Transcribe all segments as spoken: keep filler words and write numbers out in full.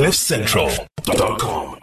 cliff central dot com.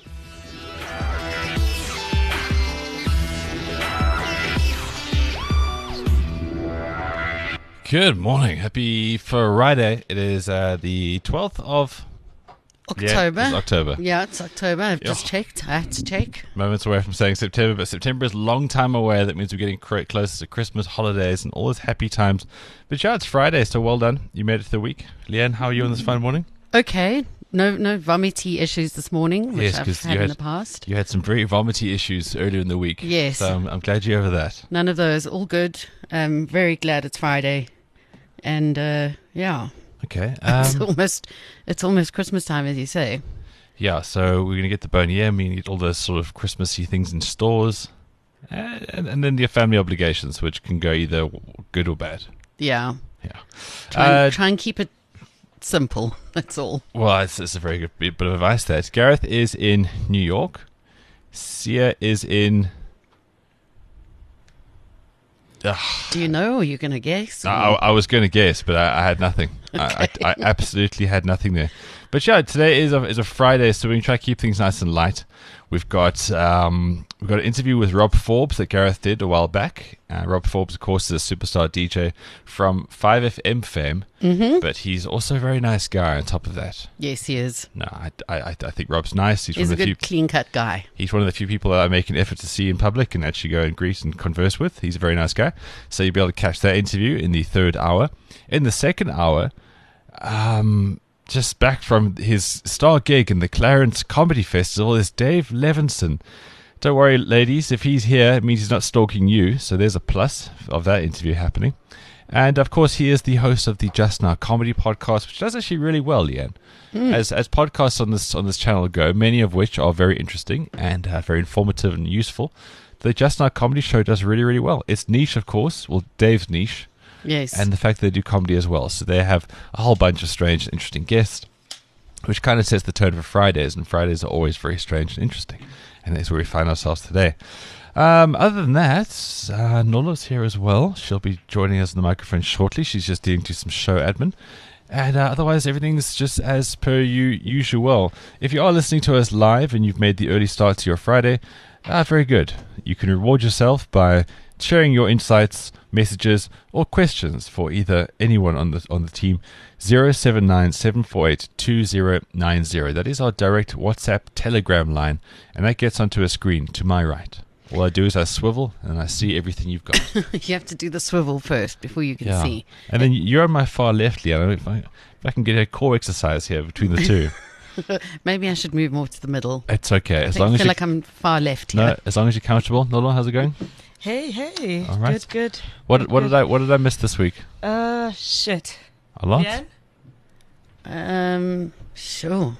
Good morning. Happy Friday. It is uh, the twelfth of October. Yeah, it's October. Yeah, it's October. I've just Yeah. checked. I had to check. Moments away from saying September, but September is a long time away. That means we're getting cr- closer to Christmas, holidays, and all those happy times. But yeah, it's Friday, so well done. You made it to the week. Leanne, how are you on this fine morning? Okay. No no vomity issues this morning, which Yes, I've 'cause had, you in had- the past. You had some very vomity issues earlier in the week. Yes. So I'm, I'm glad you're over that. None of those. All good. Um, very glad it's Friday. And, uh, yeah. Okay. it's Um, almost it's almost Christmas time, as you say. yeah, so we're going to get the Boney M. We get all those sort of Christmassy things in stores. And, and, and then your family obligations, which can go either good or bad. Yeah. Yeah. Try and, Uh, try and keep it simple. That's all. Well, it's, it's a very good bit, bit of advice there. Gareth is in New York. Sia is in... Ugh, Do you know, or you're going to guess? I, I was going to guess, but I, I had nothing. I, I, I absolutely had nothing there. But yeah, today is a, is a Friday, so we're going to try to keep things nice and light. We've got um, we've got an interview with Rob Forbes that Gareth did a while back. Uh, Rob Forbes, of course, is a superstar D J from five F M fame, Mm-hmm. but he's also a very nice guy on top of that. Yes, he is. No, I, I, I think Rob's nice. He's, He's one a of the good, few clean-cut guy. He's one of the few people that I make an effort to see in public and actually go and greet and converse with. He's a very nice guy. So you'll be able to catch that interview in the third hour. In the second hour, um, just back from his star gig in the Clarence Comedy Festival, is Dave Levinson. Don't worry, ladies. If he's here, it means he's not stalking you. So there's a plus of that interview happening. And, of course, he is the host of the Just Now Comedy Podcast, which does actually really well, Leanne. Mm. As as podcasts on this on this channel go, many of which are very interesting and uh, very informative and useful, the Just Now Comedy Show does really, really well. It's niche, of course. Well, Dave's niche. Yes. And the fact that they do comedy as well. So they have a whole bunch of strange, interesting guests, which kind of sets the tone for Fridays. And Fridays are always very strange and interesting. And that's where we find ourselves today. Um, other than that, uh, Nola's here as well. She'll be joining us on the microphone shortly. She's just dealing to some show admin. And uh, otherwise, everything's just as per you usual. If you are listening to us live and you've made the early start to your Friday, uh, very good. You can reward yourself by sharing your insights, messages, or questions for either anyone on the on the team. zero seven nine seven four eight two zero nine zero. That is our direct WhatsApp Telegram line, and that gets onto a screen to my right. All I do is I swivel and I see everything you've got. You have to do the swivel first before you can Yeah. see. And then you're on my far left, Leanne. If I, if I can get a core exercise here between the two. Maybe I should move more to the middle. It's okay. As I long as feel you like I'm far left no, here. as long as you're comfortable. Nola, how's it going? Hey, hey. All right. Good, good. What Good, what good. did I what did I miss this week? Uh, shit. A lot? Yeah? Um, sure.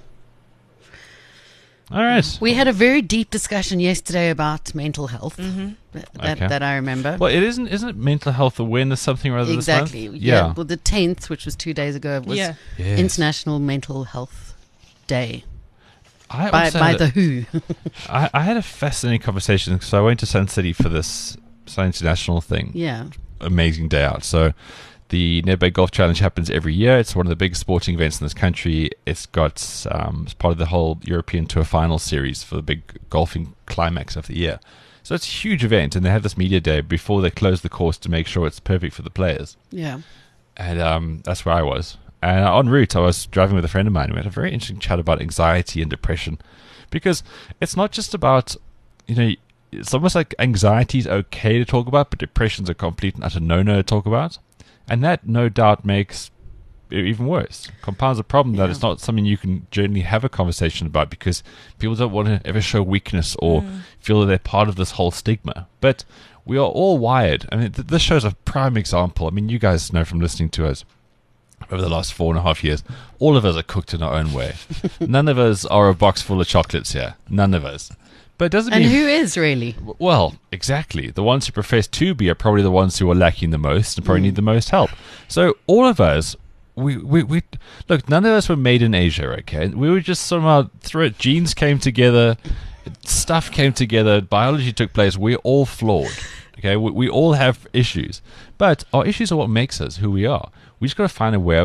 All right. We had a very deep discussion yesterday about mental health. Mm-hmm. Th- That, Okay. that I remember. Well, it isn't isn't it mental health awareness something rather exactly. this month? Yeah. Well, the tenth, which was two days ago, was Yeah. Yes. International Mental Health Day I by, also by had the a- W H O. I, I had a fascinating conversation. So I went to Sun City for this Sun International thing. Yeah. Amazing day out. So the Nedbank Golf Challenge happens every year. It's one of the biggest sporting events in this country. It's got um, it's part of the whole European Tour Final series for the big golfing climax of the year. So it's a huge event, and they have this media day before they close the course to make sure it's perfect for the players. Yeah. And um, that's where I was. And en route, I was driving with a friend of mine. We had a very interesting chat about anxiety and depression, because it's not just about, you know, it's almost like anxiety is okay to talk about, but depression's a complete and utter no-no to talk about. And that, no doubt, makes it even worse. Compounds a problem that Yeah. it's not something you can generally have a conversation about, because people don't want to ever show weakness or Mm. feel that they're part of this whole stigma. But we are all wired. I mean, th- this show's a prime example. I mean, you guys know from listening to us over the last four and a half years, all of us are cooked in our own way. None of us are a box full of chocolates here. None of us. But it doesn't And mean... who is really? Well, exactly. The ones who profess to be are probably the ones who are lacking the most and probably Mm. need the most help. So all of us, we, we, we look, none of us were made in Asia, okay? We were just somehow, through it, genes came together, stuff came together, biology took place. We're all flawed, okay? We, we all have issues. But our issues are what makes us who we are. We just got to find a way of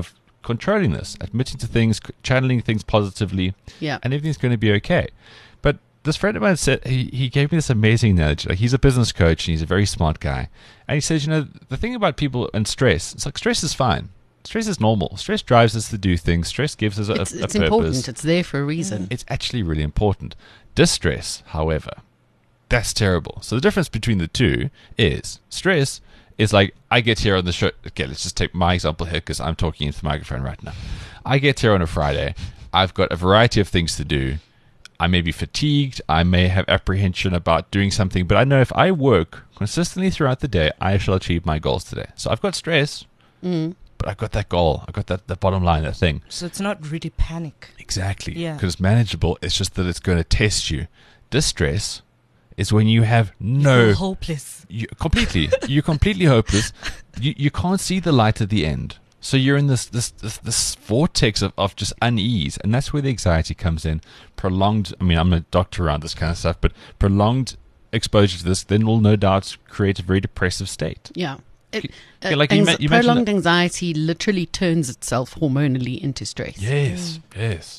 controlling this, admitting to things, c- channeling things positively, Yeah. and everything's going to be okay. But this friend of mine said, he, he gave me this amazing analogy. Like, he's a business coach and he's a very smart guy. And he says, you know, the thing about people and stress, it's like stress is fine. Stress is normal. Stress drives us to do things. Stress gives us a, It's, a, a it's purpose. important. It's there for a reason. It's actually really important. Distress, however, that's terrible. So the difference between the two is stress is like, I get here on the show. Okay, let's just take my example here because I'm talking into the microphone right now. I get here on a Friday. I've got a variety of things to do. I may be fatigued. I may have apprehension about doing something, but I know if I work consistently throughout the day, I shall achieve my goals today. So I've got stress, Mm. but I've got that goal. I've got that the bottom line, that thing. So it's not really panic. Exactly. Yeah. Because it's manageable. It's just that it's going to test you. Distress is when you have You no... feel hopeless. You, completely. You're completely hopeless. You you can't see the light at the end. So you're in this this this, this vortex of, of just unease. And that's where the anxiety comes in. Prolonged... I mean, I'm a doctor around this kind of stuff, but prolonged exposure to this then will no doubt create a very depressive state. Yeah. It, Okay, uh, like you anxi- men- you mentioned prolonged that- anxiety literally turns itself hormonally into stress. Yes, yes.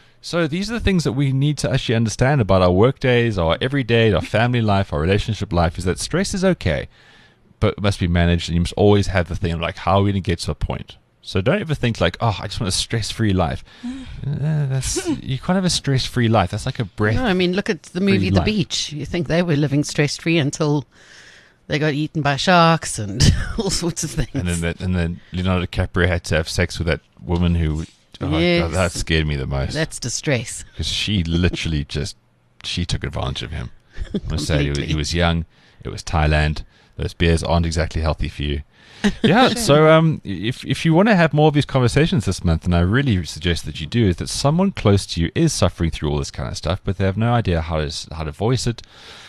So these are the things that we need to actually understand about our work days, our everyday, our family life, our relationship life, is that stress is okay, but it must be managed, and you must always have the thing of like, how are we going to get to a point? So don't ever think like, oh, I just want a stress-free life. Uh, that's you can't have a stress-free life. That's like a breath. No, I mean, look at the movie Free The life. Beach. You think they were living stress-free until they got eaten by sharks and all sorts of things. And then that, and then Leonardo DiCaprio had to have sex with that woman who. Oh, Yes. God, that scared me the most. That's distress. Because she literally just she took advantage of him. I must say, he was, Completely. he was young. It was Thailand. Those beers aren't exactly healthy for you. Yeah. So um, if if you want to have more of these conversations this month, and I really suggest that you do, is that someone close to you is suffering through all this kind of stuff, but they have no idea how to s- how to voice it.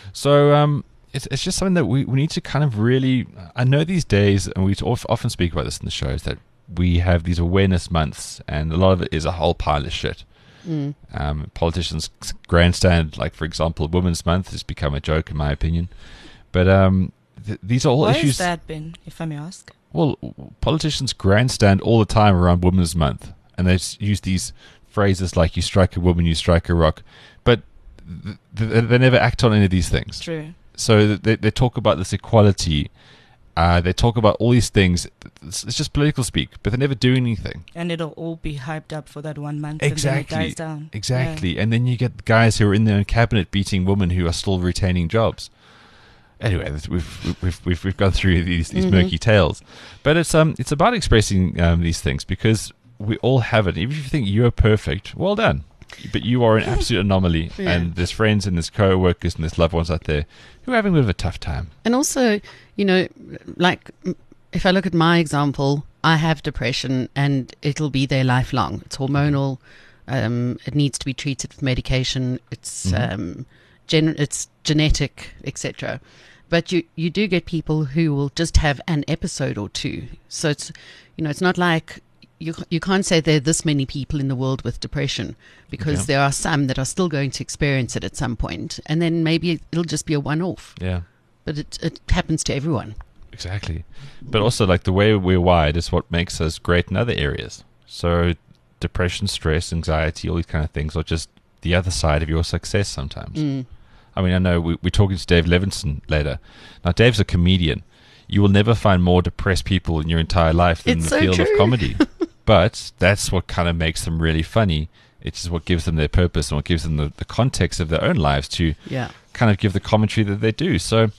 So um, it's it's just something that we, we need to kind of really. I know these days, and we of- often speak about this in the shows, that we have these awareness months, and a lot of it is a whole pile of shit. Mm. Um, politicians grandstand, like for example, Women's Month has become a joke in my opinion. But um, th- these are all Why issues. has that been, if I may ask? Well, w- politicians grandstand all the time around Women's Month, and they s- use these phrases like "you strike a woman, you strike a rock," but th- th- they never act on any of these things. True. So th- they they talk about this equality. Uh, they talk about all these things. It's, it's just political speak, but they never do anything. And it'll all be hyped up for that one month Exactly. and then it dies down. Exactly. And then you get guys who are in their own cabinet beating women who are still retaining jobs. Anyway, this- we've we've we've, we've gone through these these Mhm. murky tales, but it's um it's about expressing um, these things because we all have it. Even if you think you're perfect, well done, but you are an absolute anomaly, Yeah. and there's friends and there's co-workers and there's loved ones out there who are having a bit of a tough time. And also, you know, like m- if I look at my example, I have depression and it'll be there lifelong. It's hormonal. Um, it needs to be treated with medication. It's Mhm. um, gen- it's genetic, et cetera. But you, you do get people who will just have an episode or two. So it's, you know, it's not like you you can't say there are this many people in the world with depression because Yeah. there are some that are still going to experience it at some point, and then maybe it'll just be a one-off. Yeah. But it it happens to everyone. Exactly. But also, like, the way we're wired is what makes us great in other areas. So, depression, stress, anxiety, all these kind of things are just the other side of your success sometimes. Mm. I mean, I know we, we're talking to Dave Levinson later. Now, Dave's a comedian. You will never find more depressed people in your entire life than It's the so field of true. comedy. But that's what kind of makes them really funny. It's just what gives them their purpose and what gives them the, the context of their own lives to Yeah. kind of give the commentary that they do. So,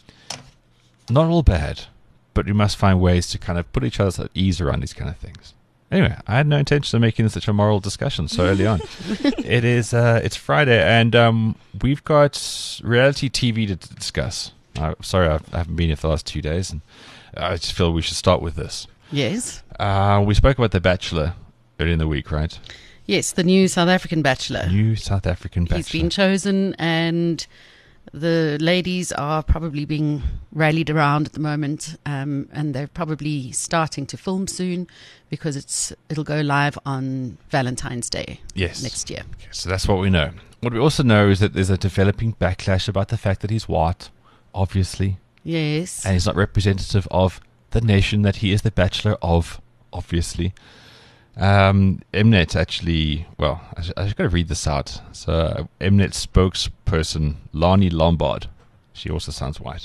not all bad, but we must find ways to kind of put each other at ease around these kind of things. Anyway, I had no intention of making this such a moral discussion so early on. It is, uh, it's Friday, and um, we've got reality T V to d- discuss. Uh, sorry, I've, I haven't been here for the last two days, and I just feel we should start with this. Yes. Uh, we spoke about The Bachelor earlier in the week, right? Yes, the new South African Bachelor. New South African Bachelor. He's been chosen, and the ladies are probably being rallied around at the moment, um, and they're probably starting to film soon because it's it'll go live on Valentine's Day Yes. next year. Okay, so that's what we know. What we also know is that there's a developing backlash about the fact that he's white, obviously, Yes. and he's not representative of the nation that he is the bachelor of, obviously. Um, Mnet actually, well, I, I just got to read this out. So, uh, Mnet spokesperson Lani Lombard, she also sounds white.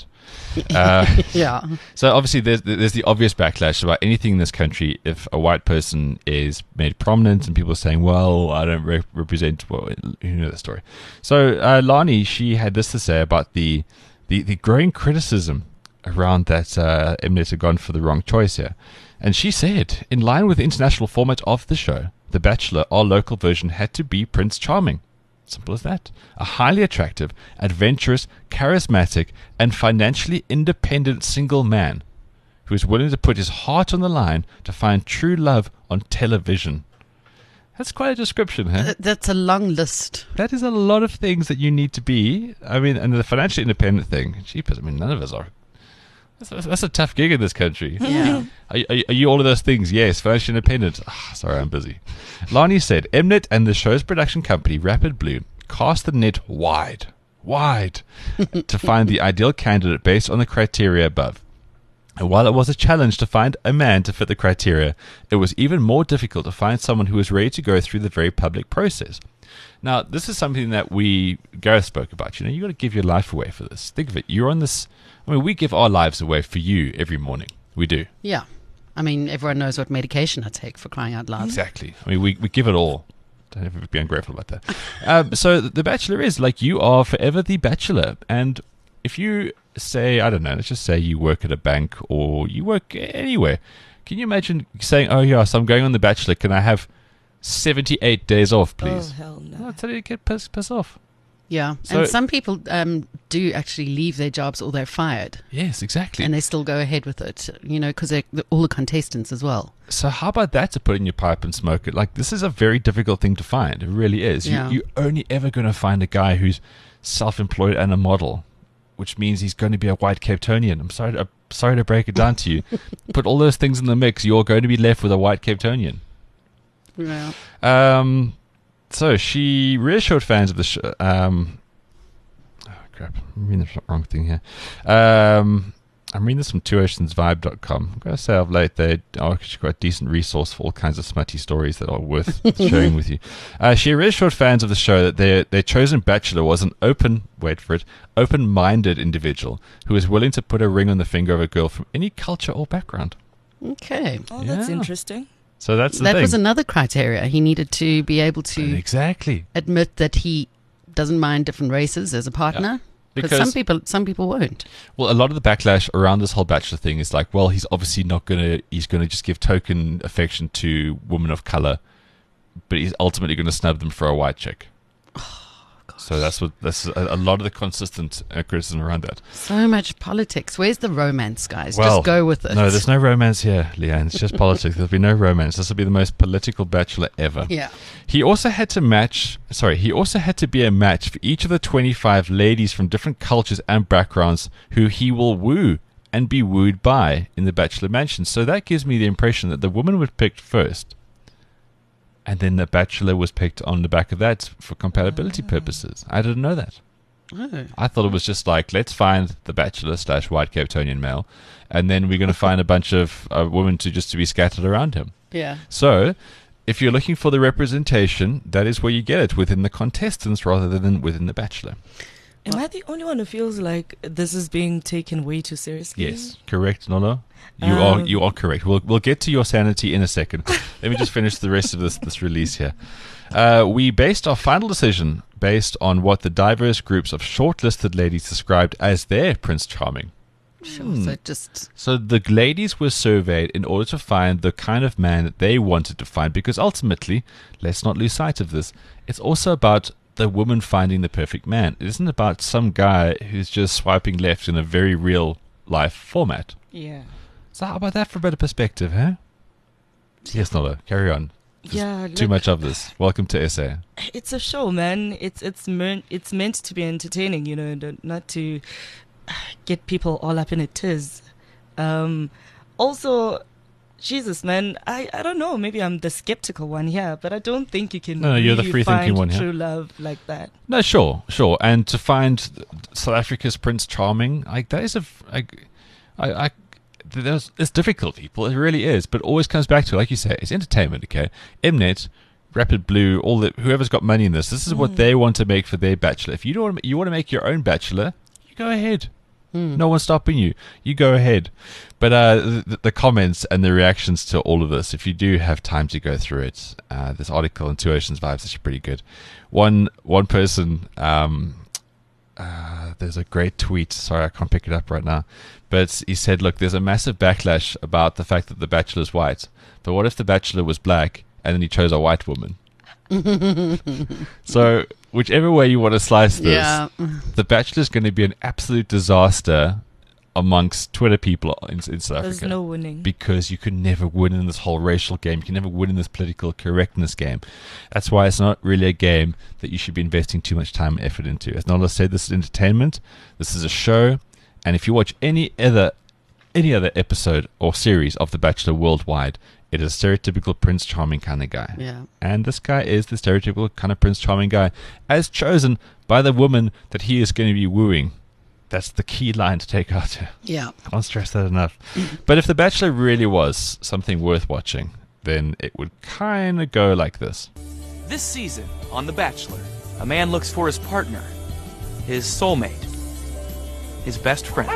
Uh, Yeah. so obviously, there's there's the obvious backlash about anything in this country if a white person is made prominent and people are saying, "Well, I don't re- represent." Well, you know the story. So uh, Lani, she had this to say about the the, the growing criticism around that uh, Mnet had gone for the wrong choice here. And she said, in line with the international format of the show, The Bachelor, our local version had to be Prince Charming. Simple as that. A highly attractive, adventurous, charismatic, and financially independent single man who is willing to put his heart on the line to find true love on television. That's quite a description, huh? Th- That's a long list. That is a lot of things that you need to be. I mean, and the financially independent thing, jeepers, I mean, none of us are. That's a, that's a tough gig in this country. Yeah. Are, are, are you all of those things? Yes, financially independent. Ah, sorry, I'm busy. Lani said, Mnet and the show's production company, Rapid Blue, cast the net wide, wide, to find the ideal candidate based on the criteria above. And while it was a challenge to find a man to fit the criteria, it was even more difficult to find someone who was ready to go through the very public process. Now, this is something that we, Gareth spoke about. You know, you got to give your life away for this. Think of it. You're on this. I mean, we give our lives away for you every morning. We do. Yeah. I mean, everyone knows what medication I take, for crying out loud. Exactly. I mean, we, we give it all. Don't ever be ungrateful about that. um, so The Bachelor is like you are forever the Bachelor. And if you say, I don't know, let's just say you work at a bank or you work anywhere. Can you imagine saying, oh, yes, I'm going on The Bachelor. Can I have seventy-eight days off, please? Oh, hell no. I'll tell you to get piss, piss off. Yeah. So- and some people um, do actually leave their jobs or they're fired Yes, exactly. and they still go ahead with it, you know, because all the contestants as well. So how about that to put in your pipe and smoke it? Like, this is a very difficult thing to find. It really is. Yeah. You, you're only ever going to find a guy who's self-employed and a model, which means he's going to be a white Cape Townian. I'm sorry to, I'm sorry to break it down to you. Put all those things in the mix, you're going to be left with a white Cape Townian. Yeah. Um, so she reassured fans of the show. Um, oh, crap. I'm reading the wrong thing here. Um, I'm reading this from two oceans vibe dot com. I'm going to say of late they are actually quite a decent resource for all kinds of smutty stories that are worth sharing with you. Uh, she reassured fans of the show that their, their chosen bachelor was an open, wait for it, open-minded individual who was willing to put a ring on the finger of a girl from any culture or background. Okay. Oh, that's Yeah. interesting. So that's the That thing. was another criteria. He needed to be able to Exactly. admit that he doesn't mind different races as a partner. Because Because- some people, some people won't. Well, a lot of the backlash around this whole bachelor thing is like, well, he's obviously not gonna, he's gonna just give token affection to women of color, but he's ultimately gonna snub them for a white chick. So that's what that's a, a lot of the consistent uh, criticism around that. So much politics. Where's the romance, guys? Well, Just go with it. No, there's no romance here, Leanne. It's just politics. There'll be no romance. This will be the most political bachelor ever. Yeah. He also had to match, sorry, he also had to be a match for each of the twenty-five ladies from different cultures and backgrounds who he will woo and be wooed by in the Bachelor Mansion. So that gives me the impression that the woman was picked first, and then the Bachelor was picked on the back of that for compatibility purposes. I didn't know that. Oh. I thought it was just like, let's find the Bachelor slash white Cape Townian male, and then we're going to find a bunch of uh, women to just to be scattered around him. Yeah. So, if you're looking for the representation, that is where you get it, within the contestants rather than within the Bachelor. Am I the only one who feels like this is being taken way too seriously? Yes, correct, Nolo. You are Um, you are correct. We'll we'll get to your sanity in a second. Let me just finish the rest of this this release here. Uh, we based our final decision based on what the diverse groups of shortlisted ladies described as their Prince Charming. Sure. Hmm. So just So the ladies were surveyed in order to find the kind of man that they wanted to find, because ultimately, let's not lose sight of this, it's also about the woman finding the perfect man. It isn't about some guy who's just swiping left in a very real life format. Yeah. So how about that for a better perspective, huh? Yes, Nolo, carry on. Just Yeah. Too like, much of this. Welcome to S A. It's a show, man. It's it's meant it's meant to be entertaining, you know, and not to get people all up in a tiz. Um, also, Jesus, man, I, I don't know. Maybe I'm the skeptical one here, but I don't think you can. No, no, you're the really free-thinking find one here. True love like that. No, sure, sure. And to find South Africa's Prince Charming, like that is a, like, I, I, there's, it's difficult, people. It really is. But it always comes back to, like you say, it's entertainment, okay? Mnet, Rapid Blue, all the whoever's got money in this, this is mm. what they want to make for their Bachelor. If you don't want to, you want to make your own Bachelor, you go ahead. Mm. No one's stopping you. You go ahead. But uh, the, the comments and the reactions to all of this, if you do have time to go through it, uh, this article in Two Oceans Vibes is actually pretty good. One one person, um, uh, there's a great tweet. Sorry, I can't pick it up right now. But he said, look, there's a massive backlash about the fact that the Bachelor's white. But what if the Bachelor was black and then he chose a white woman? So whichever way you want to slice this, yeah. The Bachelor is going to be an absolute disaster amongst Twitter people in, in South There's Africa. no winning. Because you can never win in this whole racial game. You can never win in this political correctness game. That's why it's not really a game that you should be investing too much time and effort into. As Nola said, this is entertainment. This is a show. And if you watch any other any other episode or series of The Bachelor worldwide, it is a stereotypical Prince Charming kind of guy. Yeah. And this guy is the stereotypical kind of Prince Charming guy, as chosen by the woman that he is going to be wooing. That's the key line to take out here. Yeah. Can't stress that enough. But if The Bachelor really was something worth watching, then it would kind of go like this. This season on The Bachelor, a man looks for his partner, his soulmate, his best friend.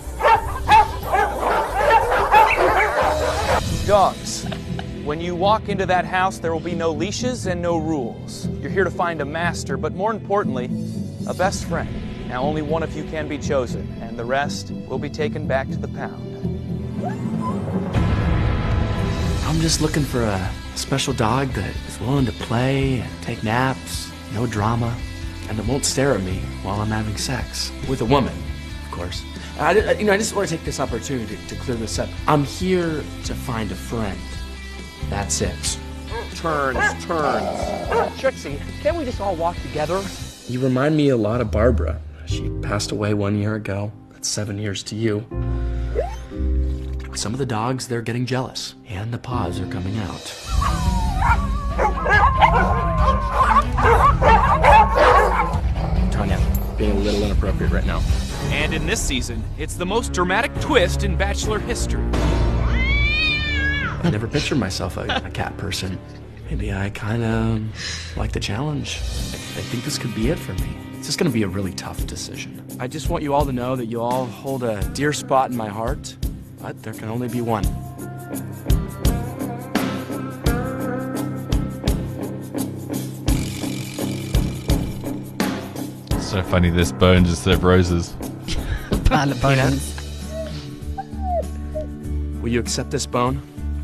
Dogs. When you walk into that house, there will be no leashes and no rules. You're here to find a master, but more importantly, a best friend. Now, only one of you can be chosen, and the rest will be taken back to the pound. I'm just looking for a special dog that is willing to play and take naps, no drama, and that won't stare at me while I'm having sex. With a woman, of course. I, you know, I just want to take this opportunity to, to clear this up. I'm here to find a friend. That's it. Turns, turns. Trixie, can't we just all walk together? You remind me a lot of Barbara. She passed away one year ago. That's seven years to you. Some of the dogs, they're getting jealous, and the paws are coming out. Tanya, being a little inappropriate right now. And in this season, it's the most dramatic twist in Bachelor history. I never pictured myself a, a cat person. Maybe I kind of like the challenge. I think this could be it for me. It's just going to be a really tough decision. I just want you all to know that you all hold a dear spot in my heart, but there can only be one. So funny, this bone just serve roses. Pile of bones. Will you accept this bone?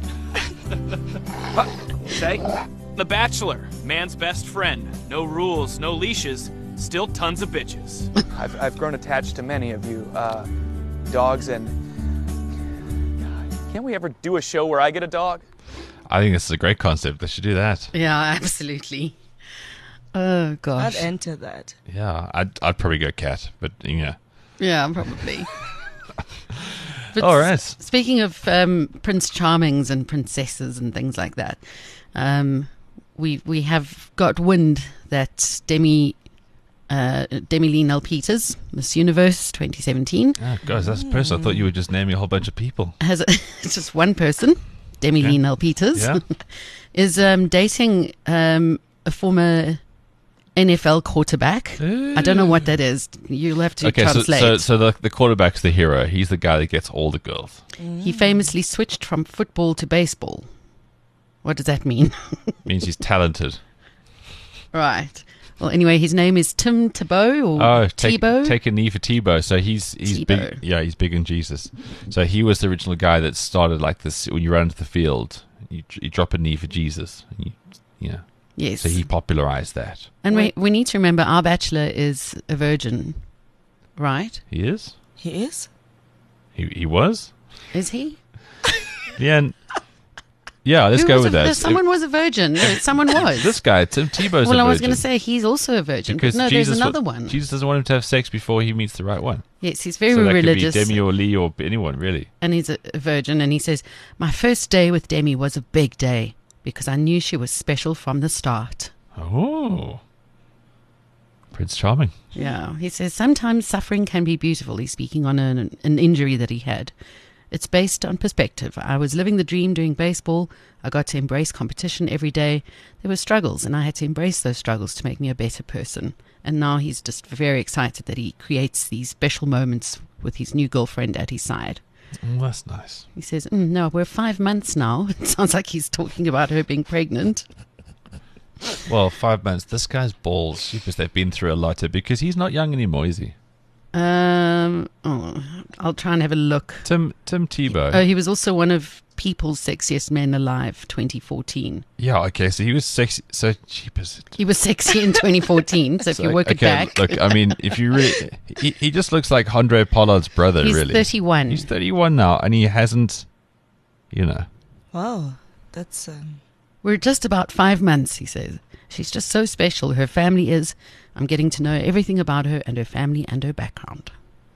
Say? The Bachelor, man's best friend. No rules, no leashes, still tons of bitches. I've, I've grown attached to many of you, uh, dogs, and can't we ever do a show where I get a dog? I think this is a great concept. They should do that. Yeah, absolutely. Oh, gosh. I'd enter that. Yeah, I'd, I'd probably go cat, but, you know. Yeah, probably. But all right. s- speaking of um, Prince Charmings and princesses and things like that, um, we we have got wind that Demi uh, Demi Lee Nell Peters, Miss Universe twenty seventeen, Oh, guys, that's the person. I thought you were just naming a whole bunch of people. has a, it's just one person, Demi Okay. Lee Nell Peters, Yeah. is um, dating um, a former N F L quarterback. I don't know what that is. You'll have to Okay, so, translate. so so the the quarterback's the hero. He's the guy that gets all the girls. He famously switched from football to baseball. What does that mean? Means he's talented. Right. Well, anyway, his name is Tim Tebow or Oh, take, Tebow. take a knee for Tebow. So he's he's Tebow. big. Yeah, he's big in Jesus. So he was the original guy that started like this. When you run into the field, you, you drop a knee for Jesus. You, you know. Yes. So he popularized that. and we we need to remember our bachelor is a virgin, right? He is. He is? He he was. Is he? Yeah. And, yeah. Let's Who go was with a, that. Someone was a virgin. No, someone was. This guy, Tim Tebow's well, a I was virgin. going to say he's also a virgin. Because no, Jesus there's wa- another one. Jesus doesn't want him to have sex before he meets the right one. Yes, he's very so that religious, could be Demi or Lee or anyone, really. and he's a, a virgin. And he says, "My first day with Demi was a big day because I knew she was special from the start." Oh. Prince Charming. Yeah, he says sometimes suffering can be beautiful. He's speaking on an, an injury that he had, It's based on perspective. I was living the dream doing baseball. I got to embrace competition every day. There were struggles, and I had to embrace those struggles to make me a better person. And now he's just very excited that he creates these special moments with his new girlfriend at his side. Mm, that's nice. He says, mm, no, we're five months now. It sounds like he's talking about her being pregnant. Well, five months. This guy's balls, because they've been through a lot, because he's not young anymore, is he? Um, oh, I'll try and have a look. Tim Tim Tebow. Oh, he was also one of People's Sexiest Men Alive twenty fourteen. Yeah, okay, so he was sexy. So cheapest. He was sexy in twenty fourteen, so if you work it okay, back. Look, I mean, if you really. He, he just looks like Andre Pollard's brother, He's really. thirty-one. He's thirty-one now, and he hasn't, you know. Wow, that's um, We're just about five months, he says. She's just so special. Her family is. I'm getting to know everything about her and her family and her background.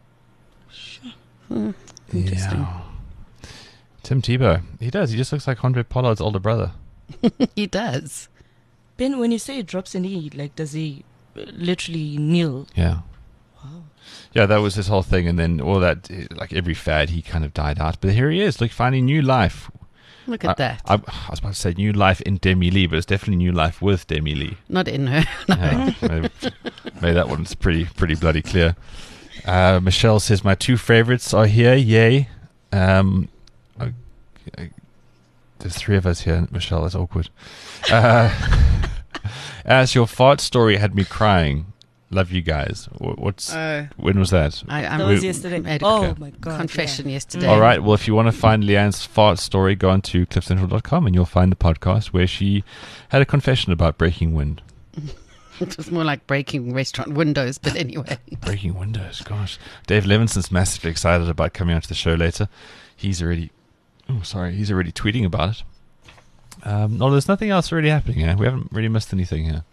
Hmm, interesting. Yeah. Tim Tebow. He does. He just looks like Andre Pollard's older brother. He does. Ben, when you say he drops a knee, like, does he uh, literally kneel? Yeah. Wow. Yeah, that was his whole thing. And then all that, eh, like every fad, he kind of died out. But here he is, like finding new life. Look at I, that. I, I was about to say new life in Demi Lee, but it's definitely new life with Demi Lee. Not in her. No. Yeah, maybe, maybe that one's pretty pretty bloody clear. Uh, Michelle says, my two favorites are here. Yay. Um, I, I, there's three of us here, Michelle. That's awkward. Uh, as your fart story had me crying. Love you guys. Wh- What's Oh. when was that? I, I'm That was we- yesterday. made a Oh, Okay. my God. confession yeah. yesterday. All right. Well, if you want to find Leanne's fart story, go on to cliff central dot com and you'll find the podcast where she had a confession about breaking wind. It was more like breaking restaurant windows, but anyway. Breaking windows, gosh. Dave Levinson's massively excited about coming onto the show later. He's already, oh, sorry, he's already tweeting about it. Um, no, there's nothing else really happening here. We haven't really missed anything here.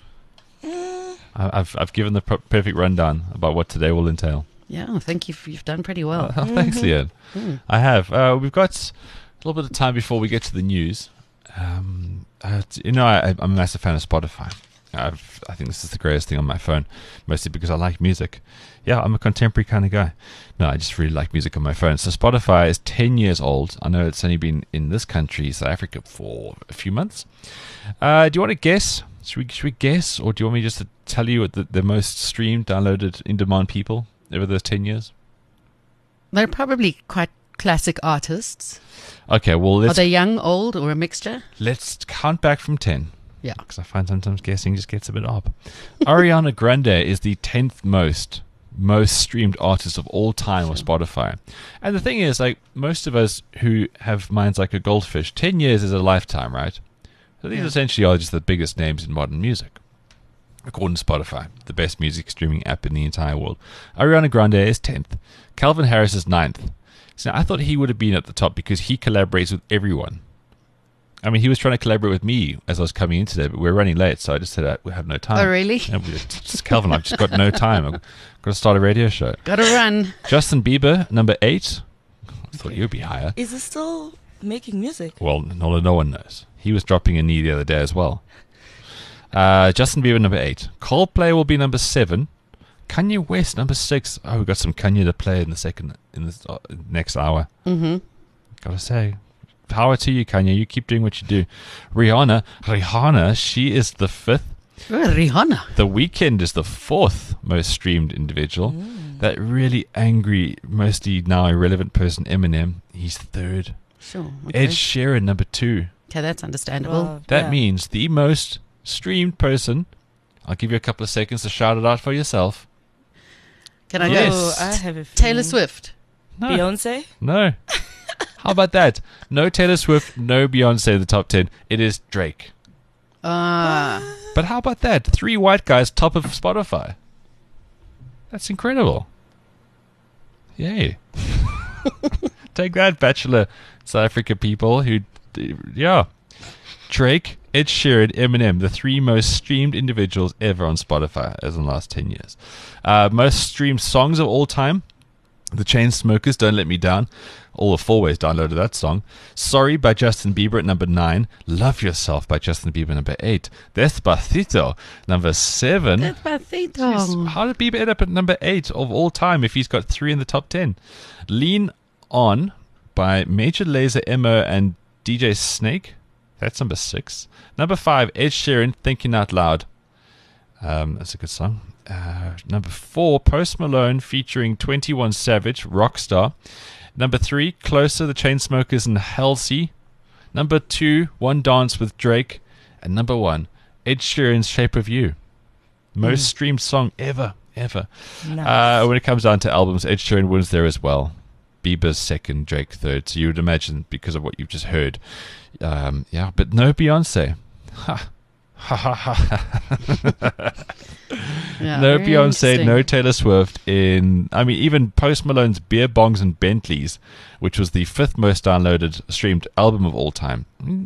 I- I've I've given the per- perfect rundown about what today will entail. Yeah, I think you've, you've done pretty well. Oh, thanks, Leanne. Mm. I have. Uh, we've got a little bit of time before we get to the news. Um, uh, t- you know, I, I'm a massive fan of Spotify. I've, I think this is the greatest thing on my phone, mostly because I like music. Yeah, I'm a contemporary kind of guy. No, I just really like music on my phone. So Spotify is ten years old. I know it's only been in this country, South Africa, for a few months. Uh, do you want to guess? Should we, should we guess? Or do you want me just to tell you what the, the most streamed, downloaded, in-demand people over those ten years? They're probably quite classic artists. Okay, well, Are let's, they young, old, or a mixture? let's count back from ten. Yeah. Because I find sometimes guessing just gets a bit odd. Ariana Grande is the tenth most most streamed artist of all time on Spotify. And the thing is, like, most of us who have minds like a goldfish, ten years is a lifetime, right? So these Yeah. essentially are just the biggest names in modern music. According to Spotify, the best music streaming app in the entire world. Ariana Grande is tenth. Calvin Harris is ninth. So I thought he would have been at the top because he collaborates with everyone. I mean, he was trying to collaborate with me as I was coming in today, but we we're running late, so I just said I, we have no time. Oh, really? And we just, just Calvin, I've just got no time. I've got to start a radio show. Gotta run. Justin Bieber, number eight. I thought you'd be higher. Is he still making music? Well, no, no one knows. He was dropping a knee the other day as well. Uh, Justin Bieber, number eight. Coldplay will be number seven. Kanye West, number six. Oh, we've got some Kanye to play in the second, in the uh, next hour. Mm-hmm. Gotta say, power to you, Kanye. You keep doing what you do. Rihanna, Rihanna, she is the fifth. Oh, Rihanna. The Weeknd is the fourth most streamed individual. Mm. That really angry, mostly now irrelevant person, Eminem, he's third. Sure. Okay. Ed Sheeran, number two. Okay, that's understandable. Wow, That yeah. means the most streamed person. I'll give you a couple of seconds to shout it out for yourself. Can I Yes. go? Oh, I have a Taylor feeling. Swift. No. Beyonce? No. How about that? No Taylor Swift, no Beyonce in the top ten. It is Drake. Ah. But how about that? Three white guys top of Spotify. That's incredible. Yay. Take that, Bachelor South Africa people who, yeah. Drake, Ed Sheeran, Eminem, the three most streamed individuals ever on Spotify as in the last ten years. Uh, most streamed songs of all time. The Chainsmokers, Don't Let Me Down. All the four ways downloaded that song. Sorry by Justin Bieber at number nine. Love Yourself by Justin Bieber number eight. Despacito number seven. Despacito. Jeez, how did Bieber end up at number eight of all time if he's got three in the top ten? Lean On by Major Lazer Emo and D J Snake. That's number six. Number five, Ed Sheeran, Thinking Out Loud. Um, that's a good song. Uh, number four, Post Malone featuring twenty-one Savage, Rockstar. Number three, Closer, the Chainsmokers and Halsey. Number two, One Dance with Drake. And number one, Ed Sheeran's Shape of You. Most mm. streamed song ever, ever. Nice. Uh, when it comes down to albums, Ed Sheeran wins there as well. Bieber's second, Drake third. So you would imagine, because of what you've just heard. Um, yeah, but no Beyonce. Ha. Ha ha ha. Yeah, no very Beyonce, interesting. no Taylor Swift. In I mean, even Post Malone's Beer Bongs and Bentleys, which was the fifth most downloaded streamed album of all time. Mm.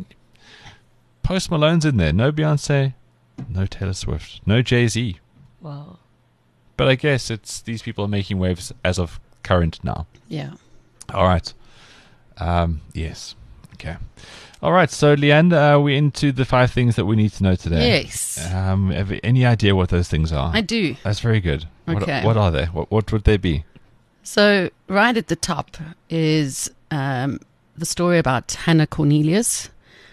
Post Malone's in there. No Beyonce, no Taylor Swift, no Jay-Z. Wow. But I guess it's these people are making waves as of current now. Yeah. All right. Um, yes. Okay. All right. So, Leanne, uh, we're into the five things that we need to know today. Yes. Um, have you any idea what those things are? I do. That's very good. Okay. What, what are they? What, what would they be? So, right at the top is um, the story about Hannah Cornelius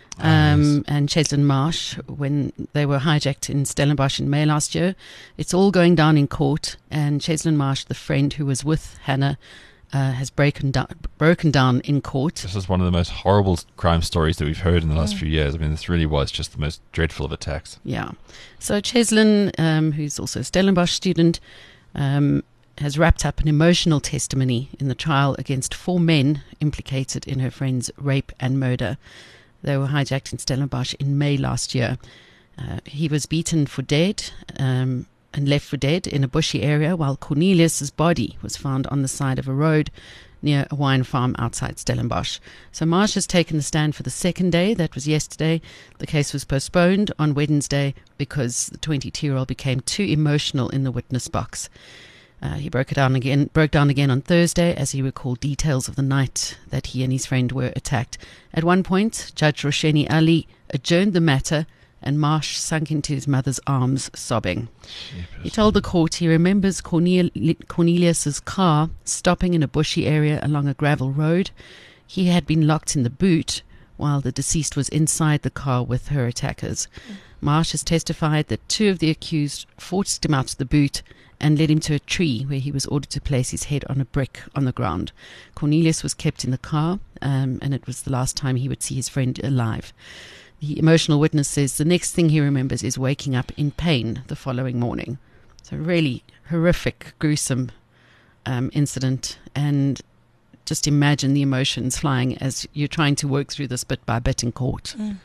um, yes. and Cheslin Marsh when they were hijacked in Stellenbosch in May last year. It's all going down in court, and Cheslin Marsh, the friend who was with Hannah, uh, has broken down, broken down in court. This is one of the most horrible crime stories that we've heard in the last few years. I mean, this really was just the most dreadful of attacks. Yeah. So Cheslin, um, who's also a Stellenbosch student, um, has wrapped up an emotional testimony in the trial against four men implicated in her friend's rape and murder. They were hijacked in Stellenbosch in May last year. Uh, he was beaten for dead um, and left for dead in a bushy area, while Cornelius's body was found on the side of a road near a wine farm outside Stellenbosch. So Marsh has taken the stand for the second day. That was yesterday. The case was postponed on Wednesday because the twenty-two-year-old became too emotional in the witness box. Uh, he broke it down again, broke down again on Thursday as he recalled details of the night that he and his friend were attacked. At one point, Judge Rosheni Ali adjourned the matter, and Marsh sunk into his mother's arms, sobbing. He told the court he remembers Cornel- Cornelius's car stopping in a bushy area along a gravel road. He had been locked in the boot while the deceased was inside the car with her attackers. Marsh has testified that two of the accused forced him out of the boot and led him to a tree where he was ordered to place his head on a brick on the ground. Cornelius was kept in the car, um, and it was the last time he would see his friend alive. The emotional witness says the next thing he remembers is waking up in pain the following morning. So really horrific, gruesome um, incident, and just imagine the emotions flying as you're trying to work through this bit by bit in court. Mm.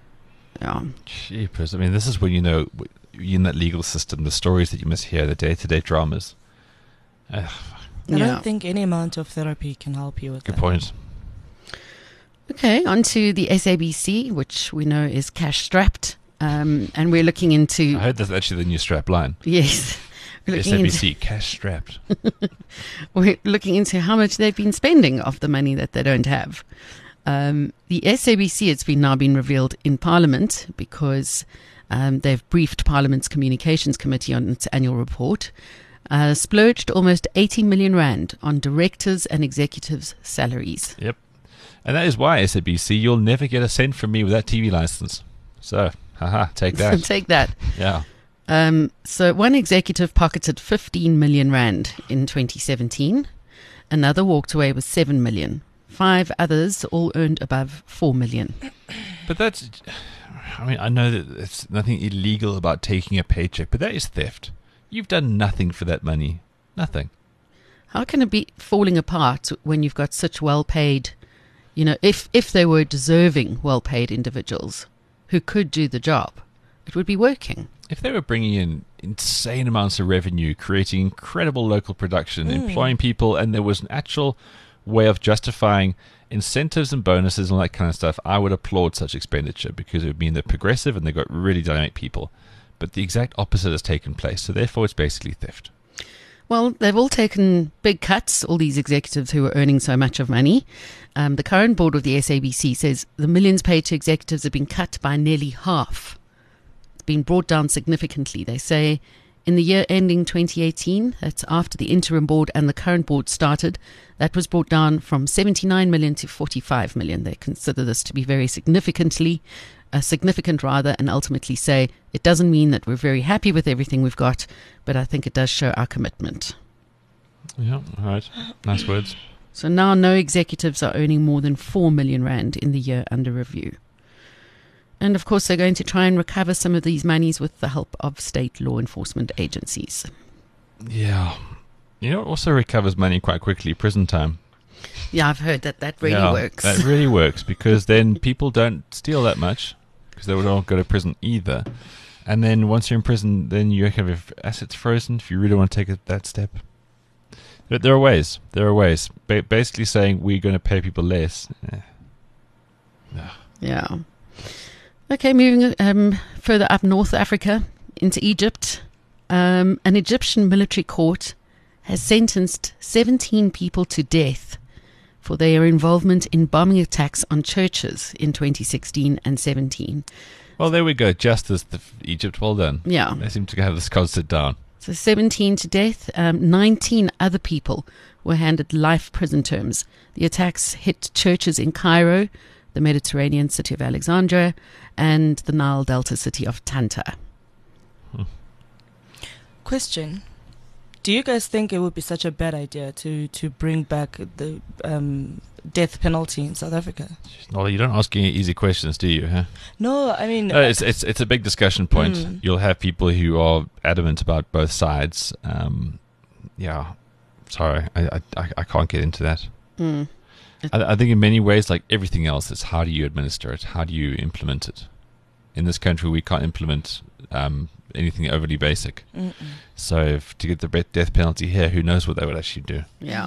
Yeah. Jeepers. I mean, this is when you know, in that legal system, the stories that you must hear, the day-to-day dramas. Ugh. I Yeah. don't think any amount of therapy can help you with Good that. point. Okay, on to the S A B C, which we know is cash-strapped, um, and we're looking into... I heard that's actually the new strap line. Yes. We're looking, into, S A B C, cash strapped. we're looking into how much they've been spending of the money that they don't have. Um, the S A B C, it's been now been revealed in Parliament because um, they've briefed Parliament's Communications Committee on its annual report, uh, splurged almost eighty million rand on directors' and executives' salaries. Yep. And that is why, S A B C, you'll never get a cent from me with that T V license. So, haha, take that. Take that. Yeah. Um, so one executive pocketed fifteen million rand in twenty seventeen. Another walked away with seven million. Five others all earned above four million. But that's, I mean, I know that there's nothing illegal about taking a paycheck, but that is theft. You've done nothing for that money. Nothing. How can it be falling apart when you've got such well-paid, you know, if, if they were deserving well-paid individuals who could do the job, it would be working. If they were bringing in insane amounts of revenue, creating incredible local production, Mm. employing people, and there was an actual way of justifying incentives and bonuses and all that kind of stuff, I would applaud such expenditure because it would mean they're progressive and they've got really dynamic people. But the exact opposite has taken place, so therefore it's basically theft. Well, they've all taken big cuts, all these executives who are earning so much of money. Um, the current board of the S A B C says the millions paid to executives have been cut by nearly half. It's been brought down significantly. They say In the year ending twenty eighteen, that's after the interim board and the current board started, that was brought down from seventy-nine million to forty-five million. They consider this to be very significantly, uh, significant rather, and ultimately say it doesn't mean that we're very happy with everything we've got, but I think it does show our commitment. Yeah, all right. Nice words. So now no executives are earning more than four million rand in the year under review. And of course, they're going to try and recover some of these monies with the help of state law enforcement agencies. Yeah. You know, it also recovers money quite quickly, prison time. Yeah, I've heard that that really yeah, works. That really works because then people don't steal that much because they would not go to prison either. And then once you're in prison, then you have your assets frozen if you really want to take it, that step. But there are ways. There are ways. Ba- basically saying we're going to pay people less. Eh. Yeah. Yeah. Okay, moving um, further up North Africa into Egypt. Um, an Egyptian military court has sentenced seventeen people to death for their involvement in bombing attacks on churches in twenty sixteen and seventeen. Well, there we go. Justice to Egypt. Well done. Yeah. They seem to have this constant down. So seventeen to death. Um, nineteen other people were handed life prison terms. The attacks hit churches in Cairo, the Mediterranean city of Alexandria, and the Nile Delta city of Tanta. Hmm. Question. Do you guys think it would be such a bad idea to, to bring back the um, death penalty in South Africa? Well, you don't ask any easy questions, do you? Huh? No, I mean... No, it's, it's, it's a big discussion point. Mm. You'll have people who are adamant about both sides. Um, yeah. Sorry, I, I, I can't get into that. Mm. I, I think in many ways, like everything else, it's how do you administer it? How do you implement it? In this country, we can't implement um, anything overly basic. Mm-mm. So if, to get the death penalty here, who knows what they would actually do? Yeah.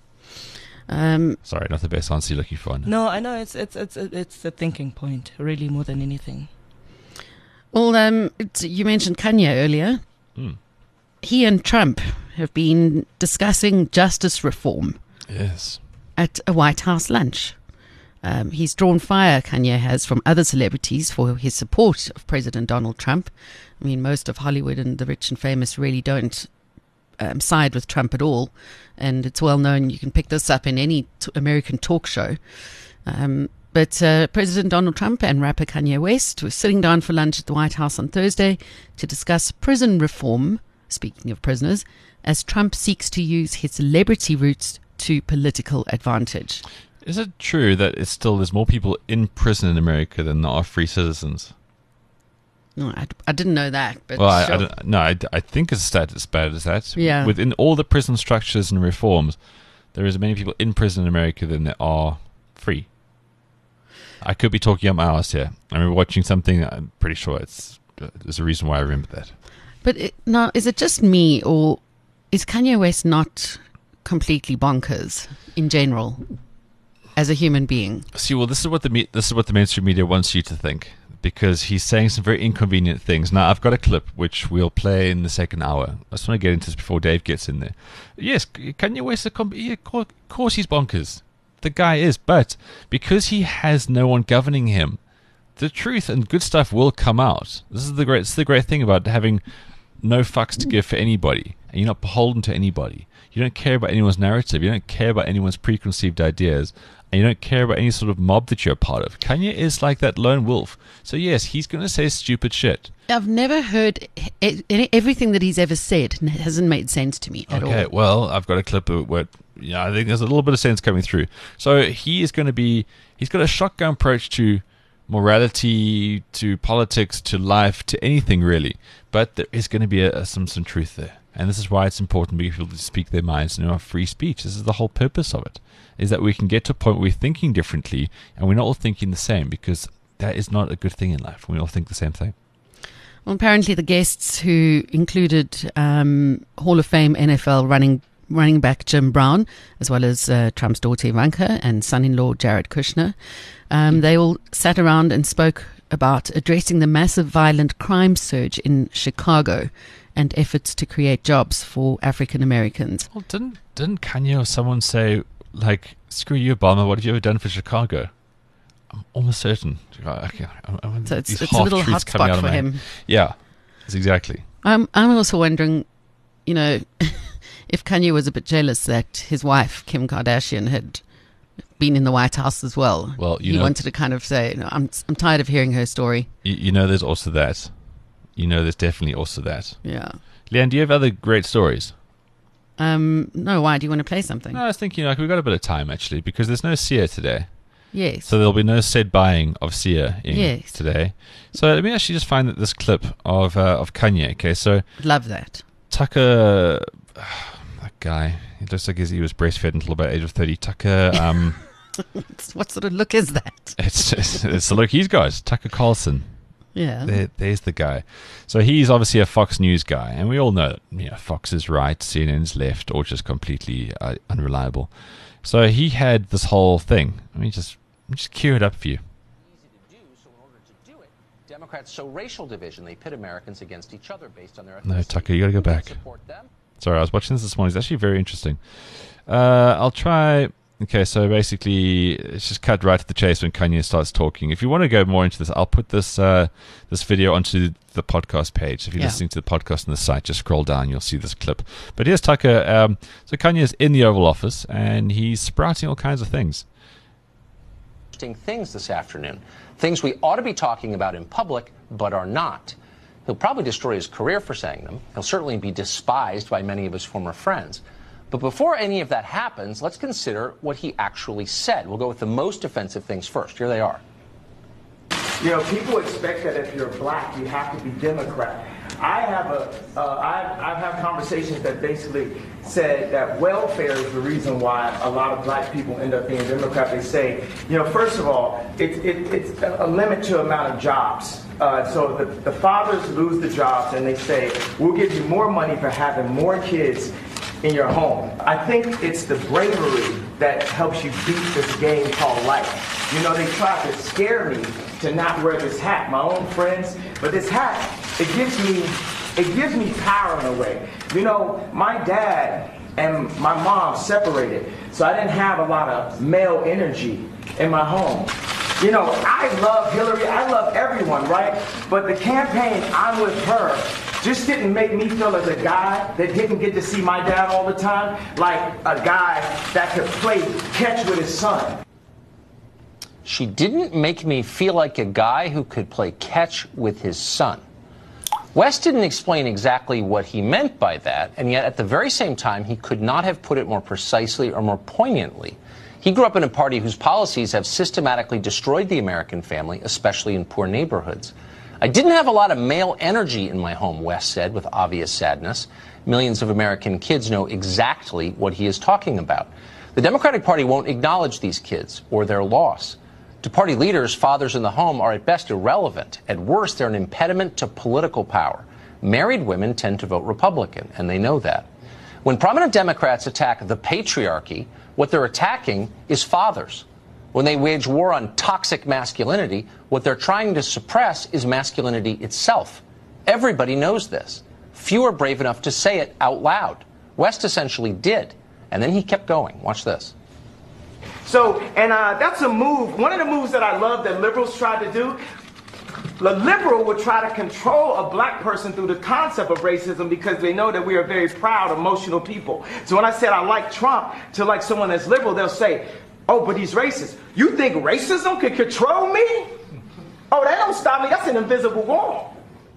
Um, Sorry, not the best answer you're looking for. No. No, I know it's it's it's it's the thinking point, really, more than anything. well, um, it's, you mentioned Kanye earlier. Mm. He and Trump have been discussing justice reform Yes. at a White House lunch. Um, he's drawn fire, Kanye has, from other celebrities for his support of President Donald Trump. I mean, most of Hollywood and the rich and famous really don't um, side with Trump at all. And it's well known, you can pick this up in any t- American talk show. Um, but uh, President Donald Trump and rapper Kanye West were sitting down for lunch at the White House on Thursday to discuss prison reform, speaking of prisoners, as Trump seeks to use his celebrity roots to political advantage. Is it true that it's still there's more people in prison in America than there are free citizens? No, I, I didn't know that. But Well, I, sure. I don't, no, I, I think it's a stat as bad as that. Yeah. Within all the prison structures and reforms, there is as many people in prison in America than there are free. I could be talking up my ass here. I remember watching something. I'm pretty sure it's there's a reason why I remember that. But it, now, is it just me, or is Kanye West not completely bonkers in general as a human being? See, well, this is what the me- this is what the mainstream media wants you to think, because he's saying some very inconvenient things. Now, I've got a clip which we'll play in the second hour. I just want to get into this before Dave gets in there. Yes, Kanye West, a com- yeah, of course he's bonkers. The guy is, but because he has no one governing him, the truth and good stuff will come out. This is the great, this is the great thing about having no fucks to give for anybody, and you're not beholden to anybody. You don't care about anyone's narrative. You don't care about anyone's preconceived ideas. And you don't care about any sort of mob that you're a part of. Kanye is like that lone wolf. So yes, he's going to say stupid shit. I've never heard e- e- everything that he's ever said and it hasn't made sense to me at Okay, all. well, I've got a clip of what, yeah, I think there's a little bit of sense coming through. So he is going to be, he's got a shotgun approach to morality, to politics, to life, to anything really. But there is going to be a, a, some, some truth there. And this is why it's important for people to speak their minds and have free speech. This is the whole purpose of it, is that we can get to a point where we're thinking differently and we're not all thinking the same, because that is not a good thing in life. We all think the same thing. Well, apparently the guests, who included um, Hall of Fame N F L running running back Jim Brown, as well as uh, Trump's daughter Ivanka and son-in-law Jared Kushner, um, they all sat around and spoke about addressing the massive violent crime surge in Chicago and efforts to create jobs for African Americans. Well, didn't didn't Kanye or someone say, like, screw you, Obama, what have you ever done for Chicago? I'm almost certain. Okay, I'm, I'm, So it's, these it's a little half-truths coming hotspot out of for my head. him. Yeah, that's exactly. I'm I'm also wondering, you know, if Kanye was a bit jealous that his wife Kim Kardashian had been in the White House as well. Well, you he know, wanted to kind of say, no, I'm I'm tired of hearing her story. You, you know, there's also that. You know, there's definitely also that. Yeah. Leanne, do you have other great stories? Um. No. Why do you want to play something? No, I was thinking like we've got a bit of time actually because there's no Sia today. Yes. So there'll be no said buying of Sia in Yes. today. So let me actually just find this clip of uh, of Kanye. Okay, so Love that. Tucker, uh, that guy, he looks like he was breastfed until about age of thirty. Tucker, um, What sort of look is that? it's, it's it's the look he's got. Tucker Carlson. Yeah. There, there's the guy. So he's obviously a Fox News guy, and we all know that you know, Fox is right, C N N's left, or just completely uh, unreliable. So he had this whole thing. Let me just let me just cue it up for you. Easy to do, so in order to do it, Democrats sow racial division. They pit Americans against each other based on their ethnicity. No, Tucker, you got to go Who can back. support them? Sorry, I was watching this this morning. It's actually very interesting. Uh, I'll try. Okay, so basically, it's just cut right to the chase when Kanye starts talking. If you want to go more into this, I'll put this uh, this video onto the podcast page. If you're Yeah. listening to the podcast on the site, just scroll down, you'll see this clip. But here's Tucker. Um, so Kanye is in the Oval Office, and he's sprouting all kinds of things. Interesting things this afternoon. Things we ought to be talking about in public, but are not. He'll probably destroy his career for saying them. He'll certainly be despised by many of his former friends. But before any of that happens, let's consider what he actually said. We'll go with the most offensive things first. Here they are. You know, people expect that if you're black, you have to be Democrat. I have a, uh, I've, I've had conversations that basically said that welfare is the reason why a lot of black people end up being Democrat. They say, you know, first of all, it, it, it's a limit to amount of jobs. Uh, so the, the fathers lose the jobs and they say, we'll give you more money for having more kids in your home. I think it's the bravery that helps you beat this game called life. You know, they try to scare me to not wear this hat, my own friends, but this hat, it gives me, it gives me power in a way. You know, my dad and my mom separated, so I didn't have a lot of male energy in my home. You know, I love Hillary, I love everyone, right? But the campaign, I'm with her, just didn't make me feel as a guy that didn't get to see my dad all the time, like a guy that could play catch with his son. She didn't make me feel like a guy who could play catch with his son. West didn't explain exactly what he meant by that, and yet at the very same time, he could not have put it more precisely or more poignantly. He grew up in a party whose policies have systematically destroyed the American family, especially in poor neighborhoods. I didn't have a lot of male energy in my home, West said with obvious sadness. Millions of American kids know exactly what he is talking about. The Democratic Party won't acknowledge these kids or their loss. To party leaders, fathers in the home are at best irrelevant. At worst, they're an impediment to political power. Married women tend to vote Republican, and they know that. When prominent Democrats attack the patriarchy, what they're attacking is fathers. When they wage war on toxic masculinity, what they're trying to suppress is masculinity itself. Everybody knows this. Few are brave enough to say it out loud. West essentially did, and then he kept going. Watch this. So, and uh, that's a move, one of the moves that I love that liberals try to do. The liberal would try to control a black person through the concept of racism because they know that we are very proud, emotional people. So when I said I like Trump to like someone that's liberal, they'll say, oh, but he's racist. You think racism can control me? Oh, that don't stop me. That's an invisible wall.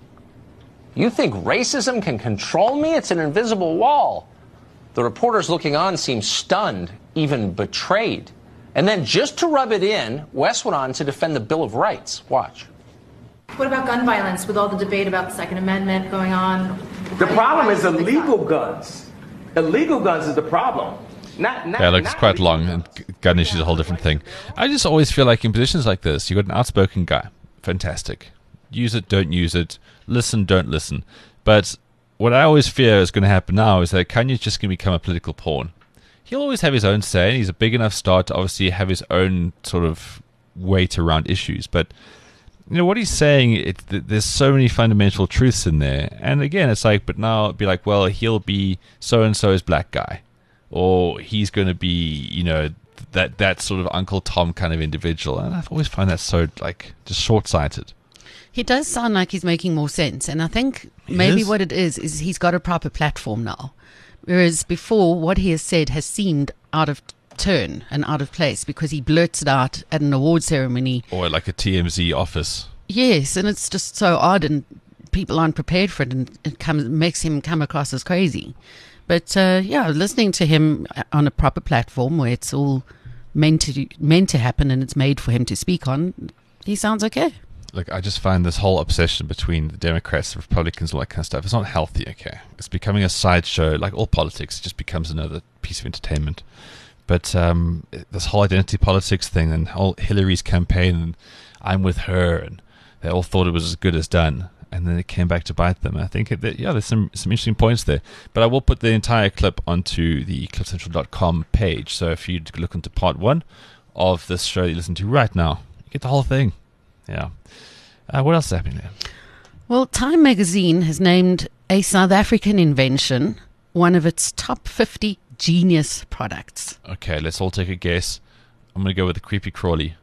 You think racism can control me? It's an invisible wall. The reporters looking on seemed stunned, even betrayed. And then just to rub it in, West went on to defend the Bill of Rights. Watch. What about gun violence with all the debate about the Second Amendment going on? The problem is illegal guns. Illegal guns is the problem. Not, not, Yeah, look, it's not quite illegal long, and gun issue is a whole different thing. I just always feel like in positions like this, you've got an outspoken guy. Fantastic. Use it, don't use it. Listen, don't listen. But what I always fear is going to happen now is that Kanye's just going to become a political pawn. He'll always have his own say, and he's a big enough star to obviously have his own sort of weight around issues. But you know what he's saying, it, th- there's so many fundamental truths in there. And again, it's like, but now it'd be like, well, he'll be so-and-so's black guy. Or he's going to be, you know, that that sort of Uncle Tom kind of individual. And I've always found that so, like, just short-sighted. He does sound like he's making more sense. And I think maybe is? what it is, is he's got a proper platform now. Whereas before, what he has said has seemed out of turn and out of place because he blurts it out at an award ceremony. Or like a T M Z office. Yes, and it's just so odd and people aren't prepared for it and it comes, makes him come across as crazy. But uh, yeah, listening to him on a proper platform where it's all meant to meant to happen and it's made for him to speak on, he sounds okay. Look, I just find this whole obsession between the Democrats, the Republicans, all that kind of stuff, it's not healthy, okay? It's becoming a sideshow, like all politics. It just becomes another piece of entertainment. But um, this whole identity politics thing and whole Hillary's campaign, and I'm with her, and they all thought it was as good as done. And then it came back to bite them. I think, that, yeah, there's some, some interesting points there. But I will put the entire clip onto the cliff central dot com page. So if you look into part one of this show you listen to right now, you get the whole thing. Yeah. Uh, what else is happening there? Well, Time magazine has named a South African invention one of its top fifty genius products. Okay, let's all take a guess. I'm going to go with the creepy crawly.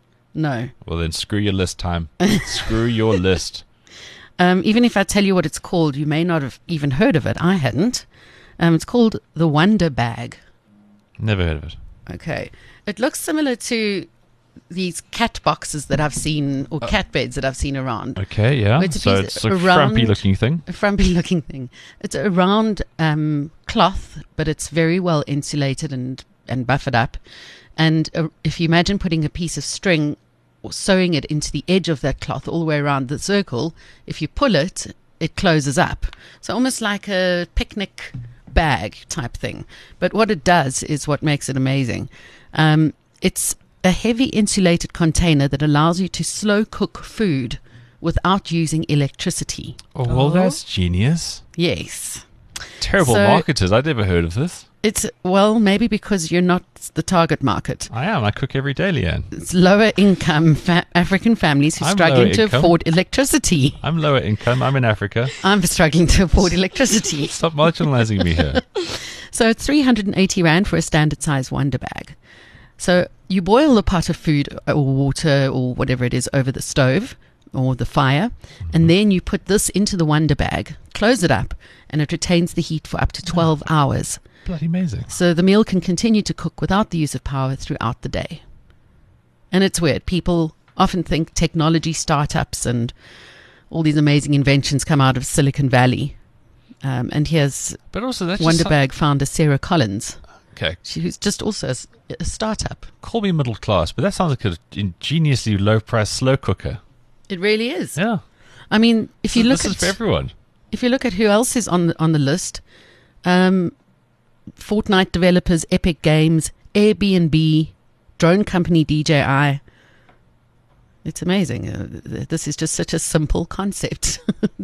No. Well, then screw your list, Time. Screw your list. Um, even if I tell you what it's called, you may not have even heard of it. I hadn't. Um, it's called the Wonder Bag. Never heard of it. Okay. It looks similar to these cat boxes that I've seen, or cat beds that I've seen around. Okay, yeah. It's a So piece- it's a a frumpy round- looking thing. A frumpy looking thing. It's a round um, cloth, but it's very well insulated and, and buffered up. And uh, if you imagine putting a piece of string or sewing it into the edge of that cloth all the way around the circle, if you pull it, it closes up. So almost like a picnic bag type thing. But what it does is what makes it amazing. Um, it's a heavy insulated container that allows you to slow cook food without using electricity. Oh, well, Oh. that's genius. Yes. Terrible So- marketers. I'd never heard of this. It's, well, maybe because you're not the target market. I am. I cook every day, Leanne. It's lower income fa- African families who are I'm struggling lower to income. afford electricity. I'm lower income. I'm in Africa. I'm struggling to afford electricity. Stop marginalizing me here. So it's three hundred eighty rand for a standard size Wonder Bag. So you boil the pot of food or water or whatever it is over the stove or the fire, and then you put this into the Wonder Bag, close it up, and it retains the heat for up to twelve hours. Bloody amazing. So the meal can continue to cook without the use of power throughout the day. And it's weird. People often think technology startups and all these amazing inventions come out of Silicon Valley. Um, and here's But also, that's Wonder just Bag founder Sarah Collins. okay. She who's just also a, s- a startup. Call me middle class, but that sounds like an ingeniously low price slow cooker. It really is. Yeah. I mean, if you So look this at is for everyone. if you look at who else is on the, on the list, um, Fortnite developers, Epic Games, Airbnb, drone company D J I. It's amazing. Uh, th- this is just such a simple concept.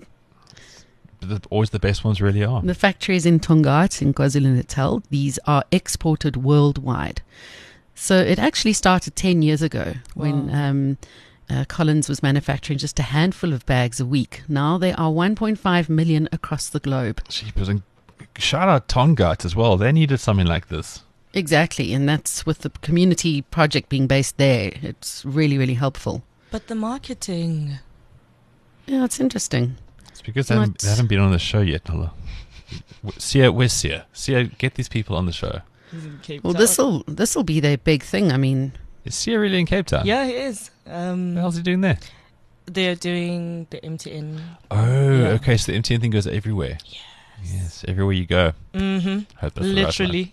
But the, always the best ones really are. The factory is in Tongaat in KwaZulu-Natal. These are exported worldwide. So it actually started ten years ago when um, uh, Collins was manufacturing just a handful of bags a week. Now there are one point five million across the globe. Jeepers, and shout out Tongaat as well. They needed something like this. Exactly, and that's with the community project being based there. It's really, really helpful. But the marketing. Yeah, it's interesting. It's because they haven't, What? they haven't been on the show yet, Nola. Sia, where's Sia? Sia, get these people on the show. He's in Cape Well, Town. this will this will be their big thing. I mean, Is Sia really in Cape Town? Yeah, he is. What the Um, hell's he doing there? they're doing the M T N. Oh, Yeah. okay. So the M T N thing goes everywhere. Yes. Yes, everywhere you go. Mm-hmm. Hope that's the right one. Literally.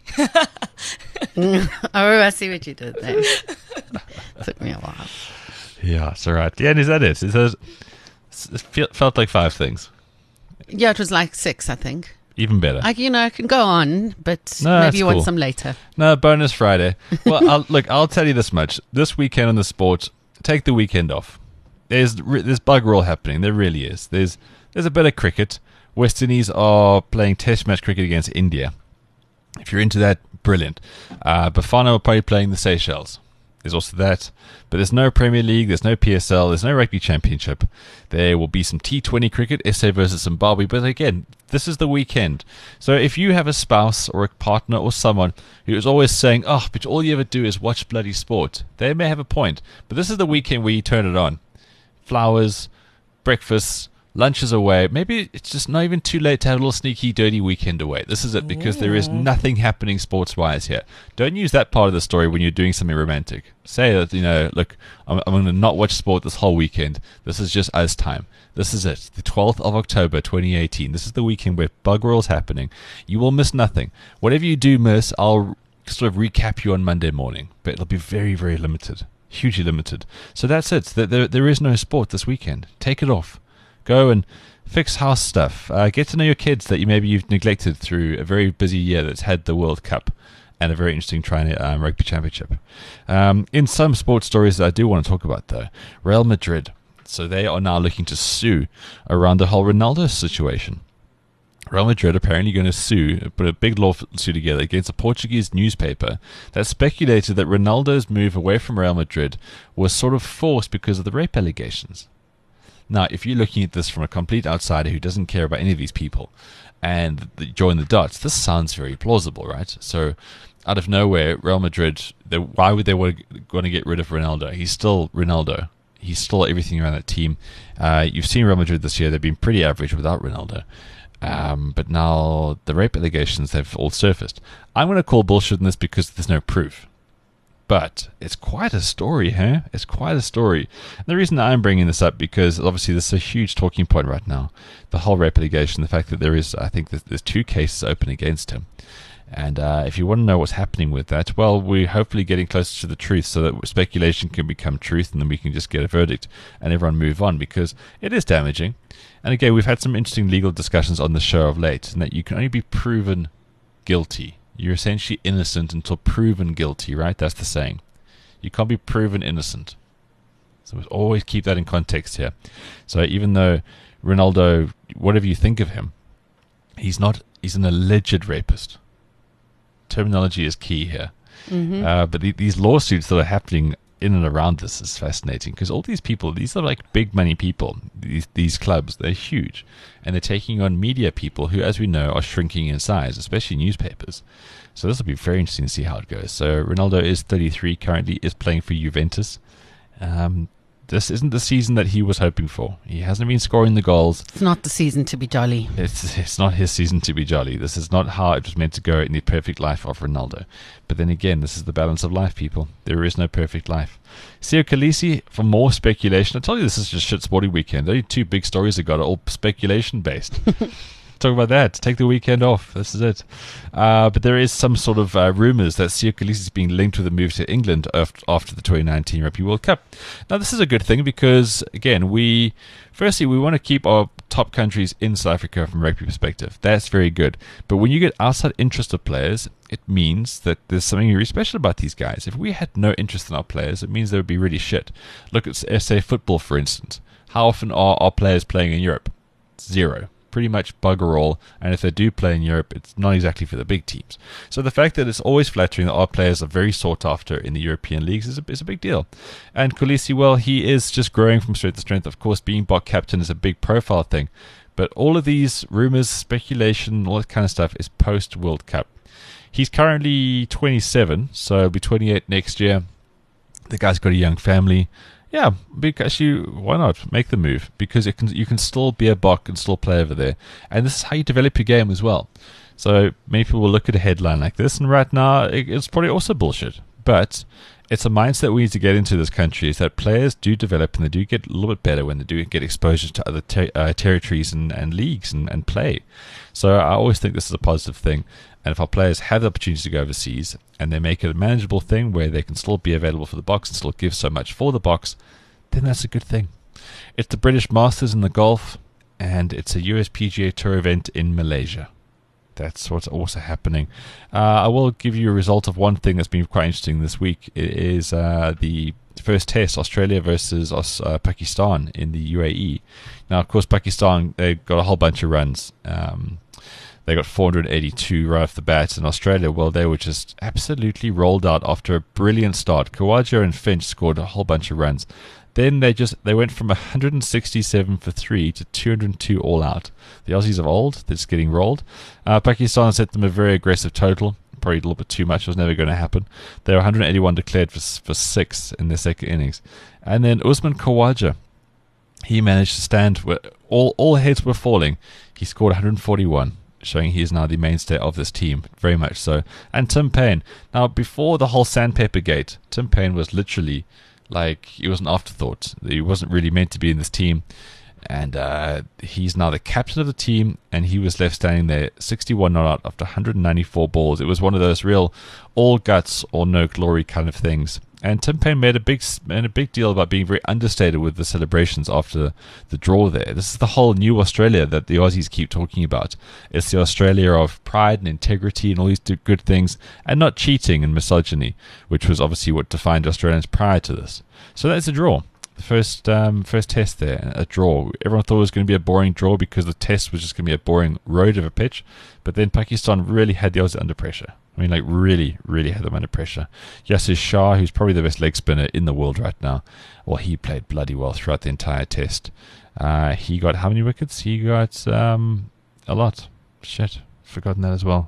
oh, I see what you did there. Took me a while. Yeah, it's all right. Yeah, and is that it? It says, it fe- felt like five things. Yeah, it was like six, I think. Even better. I, you know, I can go on, but No, maybe that's you cool. want some later. No, bonus Friday. Well, I'll, look, I'll tell you this much. This weekend on the sport, take the weekend off. There's re- there's bugger all happening. There really is. There's there's a bit of cricket. West Indies are playing Test match cricket against India. If you're into that, brilliant. Uh, Bafana are probably playing the Seychelles. There's also that. But there's no Premier League, there's no P S L, there's no Rugby Championship. There will be some T twenty cricket, S A versus Zimbabwe. But again, this is the weekend. So if you have a spouse or a partner or someone who is always saying, oh, but all you ever do is watch bloody sport, they may have a point. But this is the weekend where you turn it on. Flowers, breakfast, lunch is away. Maybe it's just not even too late to have a little sneaky, dirty weekend away. This is it, because there is nothing happening sports-wise here. Don't use that part of the story when you're doing something romantic. Say that, you know, look, I'm, I'm going to not watch sport this whole weekend. This is just us time. This is it. The twelfth of October, twenty eighteen. This is the weekend where bugger all's happening. You will miss nothing. Whatever you do miss, I'll sort of recap you on Monday morning. But it'll be very, very limited. Hugely limited. So that's it. There, there is no sport this weekend. Take it off. Go and fix house stuff. Uh, get to know your kids that you maybe you've neglected through a very busy year that's had the World Cup and a very interesting Tri um, Rugby Championship. Um, in some sports stories that I do want to talk about, though, Real Madrid. So they are now looking to sue around the whole Ronaldo situation. Real Madrid apparently going to sue, put a big lawsuit together against a Portuguese newspaper that speculated that Ronaldo's move away from Real Madrid was sort of forced because of the rape allegations. Now, if you're looking at this from a complete outsider who doesn't care about any of these people and the, join the dots, this sounds very plausible, right? So, out of nowhere, Real Madrid, they, why would they want to, want to get rid of Ronaldo? He's still Ronaldo. He's still everything around that team. Uh, you've seen Real Madrid this year. They've been pretty average without Ronaldo. Um, but now the rape allegations have all surfaced. I'm going to call bullshit on this because there's no proof. But it's quite a story, huh? It's quite a story. And the reason I'm bringing this up, because obviously this is a huge talking point right now. The whole rape allegation, the fact that there is, I think that there's two cases open against him. And uh, if you want to know what's happening with that, well, we're hopefully getting closer to the truth so that speculation can become truth and then we can just get a verdict and everyone move on, because it is damaging. And again, we've had some interesting legal discussions on the show of late, and that you can only be proven guilty. You're essentially innocent until proven guilty, right? That's the saying. You can't be proven innocent. So we always keep that in context here. So even though Ronaldo, whatever you think of him, he's not, he's an alleged rapist. Terminology is key here. Mm-hmm. Uh, but the, these lawsuits that are happening in and around this is fascinating, because all these people, these are like big money people. These these clubs, they're huge, and they're taking on media people who, as we know, are shrinking in size, especially newspapers. So this will be very interesting to see how it goes. So Ronaldo is thirty-three currently, is playing for Juventus. Um, this isn't the season that he was hoping for. He hasn't been scoring the goals. It's not the season to be jolly. It's it's not his season to be jolly. This is not how it was meant to go in the perfect life of Ronaldo. But then again, this is the balance of life, people. There is no perfect life. Siya Kolisi, for more speculation. I told you this is just shit sporting weekend. Only two big stories I got are all speculation based. Talk about that. Take the weekend off. This is it. Uh, but there is some sort of uh, rumours that Siya Kolisi is being linked with a move to England after the twenty nineteen Rugby World Cup. Now, this is a good thing because, again, we firstly, we want to keep our top countries in South Africa from a rugby perspective. That's very good. But when you get outside interest of players, it means that there's something really special about these guys. If we had no interest in our players, it means they would be really shit. Look at S A football, for instance. How often are our players playing in Europe? Zero. Pretty much bugger all, and if they do play in Europe, it's not exactly for the big teams. So the fact that it's always flattering that our players are very sought after in the European leagues is a, is a big deal. And Kolisi, well, he is just growing from strength to strength. Of course, being Bok captain is a big profile thing, but all of these rumours, speculation, all that kind of stuff is post-World Cup. He's currently twenty-seven, so he'll be twenty-eight next year. The guy's got a young family. Yeah, because you, why not make the move? Because it can, you can still be a Bok and still play over there, and this is how you develop your game as well. So many people will look at a headline like this, and right now it, it's probably also bullshit. But it's a mindset we need to get into this country: is that players do develop and they do get a little bit better when they do get exposure to other ter- uh, territories and, and leagues and, and play. So I always think this is a positive thing. And if our players have the opportunity to go overseas and they make it a manageable thing where they can still be available for the box and still give so much for the box, then that's a good thing. It's the British Masters in the golf, and it's a U S P G A Tour event in Malaysia. That's what's also happening. Uh, I will give you a result of one thing that's been quite interesting this week. It is uh, the first test, Australia versus uh, Pakistan in the U A E. Now, of course, Pakistan, they got a whole bunch of runs. Um, They got four hundred eighty-two right off the bat. In Australia, well, they were just absolutely rolled out after a brilliant start. Khawaja and Finch scored a whole bunch of runs. Then they just they went from one hundred sixty-seven for three to two hundred two all out. The Aussies of old, they're just getting rolled. Uh, Pakistan set them a very aggressive total. Probably a little bit too much. It was never going to happen. They were one hundred eighty-one declared for, for six in their second innings. And then Usman Khawaja, he managed to stand where all all heads were falling. He scored one hundred forty-one, showing he is now the mainstay of this team, very much so. And Tim Payne. Now, before the whole Sandpaper Gate, Tim Payne was literally like, he was an afterthought. He wasn't really meant to be in this team. And uh, he's now the captain of the team, and he was left standing there sixty-one not out after one hundred ninety-four balls. It was one of those real all guts or no glory kind of things. And Tim Payne made a big made a big deal about being very understated with the celebrations after the draw there. This is the whole new Australia that the Aussies keep talking about. It's the Australia of pride and integrity and all these good things, and not cheating and misogyny, which was obviously what defined Australians prior to this. So that's a draw. The first um, first test there, a draw. Everyone thought it was going to be a boring draw because the test was just going to be a boring road of a pitch. But then Pakistan really had the Aussies under pressure. I mean, like, really, really had them under pressure. Yasir Shah, who's probably the best leg spinner in the world right now, well, he played bloody well throughout the entire test. Uh, he got how many wickets? He got um, a lot. Shit, forgotten that as well.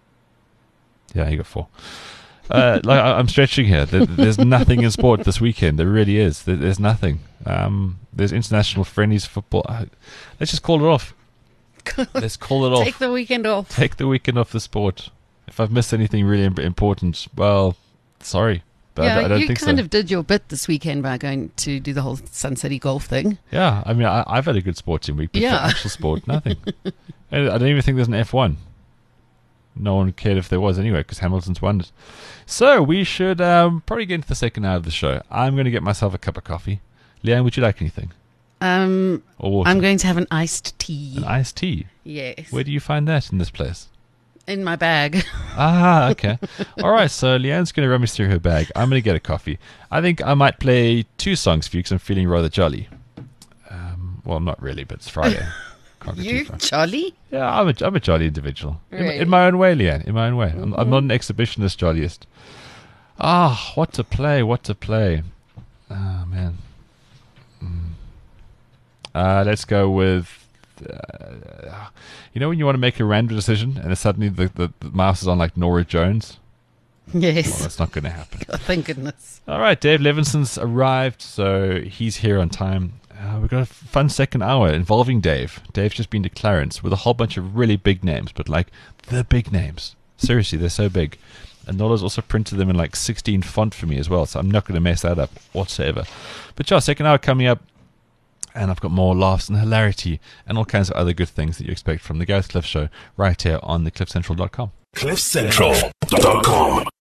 Yeah, he got four. Uh, like I, I'm stretching here. There, there's nothing in sport this weekend. There really is. There, there's nothing. Um, there's international friendlies football. Uh, let's just call it off. Let's call it off. Take the weekend off. Take the weekend off the sport. If I've missed anything really im- important, well, sorry. But yeah, I, I don't you think kind so. of did your bit this weekend by going to do the whole Sun City golf thing. Yeah, I mean, I, I've had a good sporting week, but Yeah. for actual sport, nothing. I, I don't even think there's an F one. No one cared if there was anyway, because Hamilton's won it. So we should um, probably get into the second hour of the show. I'm going to get myself a cup of coffee. Leanne, would you like anything? Um, Or water? I'm going to have an iced tea. An iced tea? Yes. Where do you find that in this place? In my bag. Ah, okay. All right, so Leanne's going to run me through her bag. I'm going to get a coffee. I think I might play two songs for you because I'm feeling rather jolly. Um, well, not really, but it's Friday. Can't go too You far. jolly? Yeah, I'm a, I'm a jolly individual. In, Really? in my own way, Leanne. In my own way. I'm, I'm not an exhibitionist jolliest. Ah, what to play, what to play. Ah, man. Mm. Uh, let's go with... Uh, you know when you want to make a random decision and then suddenly the, the, the mouse is on like Nora Jones? Yes. Well, that's not going to happen. Oh, thank goodness. All right, Dave Levinson's arrived, so he's here on time. Uh, we've got a fun second hour involving Dave. Dave's just been to Clarence with a whole bunch of really big names, but like the big names. Seriously, they're so big. And Nola's also printed them in like sixteen font for me as well, so I'm not going to mess that up whatsoever. But yeah, second hour coming up, and I've got more laughs and hilarity and all kinds of other good things that you expect from the Gareth Cliff Show right here on the cliff central dot com. cliff central dot com